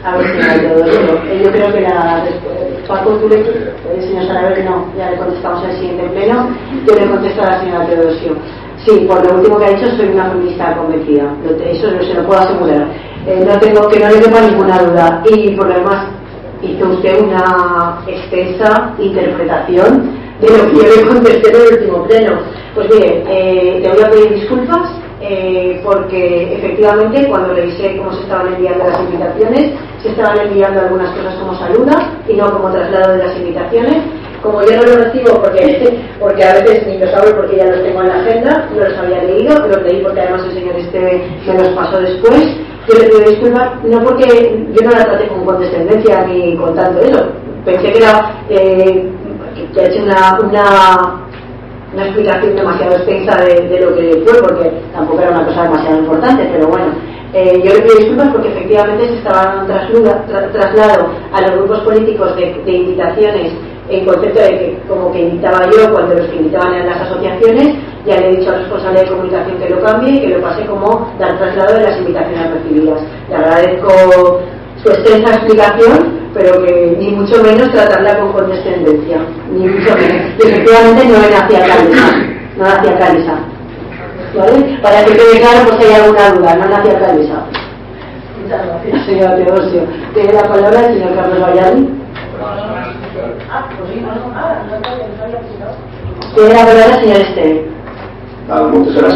A ver, yo creo que Paco, tú el señor Salaverry no, ya le contestamos en el siguiente pleno. Yo le contesto a la señora Teodosio. Sí, por lo último que ha dicho, soy una feminista convencida, eso se lo puedo asegurar. No tengo que no le quepa ninguna duda. Y por lo demás, hizo usted una extensa interpretación de lo que yo le contesté en el último pleno. Pues mire, te voy a pedir disculpas porque efectivamente cuando revisé cómo se estaban enviando las invitaciones, se estaban enviando algunas cosas como saluda y no como traslado de las invitaciones. Como yo no lo recibo porque a veces ni los abro porque ya los tengo en la agenda, no los había leído, los leí porque además el señor me los pasó después. Yo le pido disculpas, no porque yo no la traté con condescendencia ni con tanto eso. Pensé que era que ha hecho una explicación demasiado extensa de lo que fue, porque tampoco era una cosa demasiado importante, pero bueno. Yo le pido disculpas porque efectivamente se estaban traslado a los grupos políticos de invitaciones en concepto de que como que invitaba yo cuando los que invitaban eran las asociaciones. Ya le he dicho al responsable de comunicación que lo cambie y que lo pase como dar traslado de las invitaciones recibidas. Le agradezco su extensa explicación, pero que ni mucho menos tratarla con condescendencia, ni mucho menos. Y efectivamente no era hacia Calisa, ¿vale? Para que quede claro, pues hay alguna duda, no hacia Calisa. Muchas gracias, señor Teodosio. Tiene la palabra el señor Carlos Valladolid. Tiene la palabra el señor Esteve. Muchas gracias.